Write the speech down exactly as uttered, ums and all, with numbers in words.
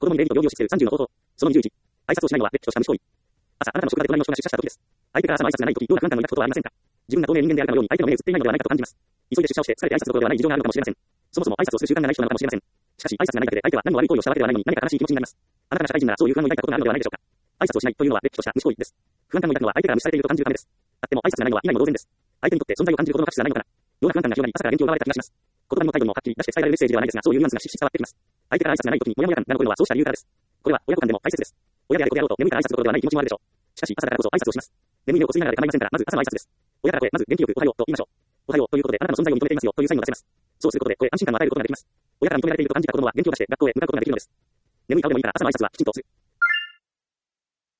供に礼儀と行儀を知っているさんじゅうの方法。そのにじゅういち。挨拶をしないのは、れっきとした無視行為。朝、あなたの職場で隣の人が出社した時です。相手から朝の挨拶がない時、どうな不安感を抱くことはありませんか？自分が透明人間であるかのように相手の目をつっていないのではないかと感じます。急いで出社をして疲れて挨拶どころではない事情があるのかもしれません。そもそも挨拶をする習慣がない人なのかもしれません。しかし、挨拶がないだけで相手は何も悪い行為をしたわけではないのに何か悲しい気持ちになります。あなたが社会人ならそういう不安を抱いたことがあるのではないでしょうか。挨拶をしないというのはれっきとした無視行為です。不安感を抱くのは相手から無視されていると感じるためです。あっても挨拶がないのは意外も同然です。相手にとって存在を感じるほどの価値がないのかな。ような不安感が広がり、朝から元気を奪われた気がします。言葉にも態度にもはっきり出して伝えられるメッセージではないですが、そういうニュアンスがしっしり伝わってきます。相手から挨拶がない時にモヤモヤ感が残るのはそうした理由からです。これは親子間でも大切です。親であれ子であろうと眠いから挨拶どころではない気持ちもあるでしょう。しかし朝だからこそ挨拶をします。眠い目をこすりながらで構いませんから、まず朝の挨拶です。親から声、まず元気よくおはようと言いましょう。おはようということであなたの存在を認めていますよというサインを出せます。そうすることで声、安心感を与えることができます。親から認められていると感じた子供は元気を出して学校へ向かうことができるのです。眠い顔でもいいから朝の挨拶はきちんとする。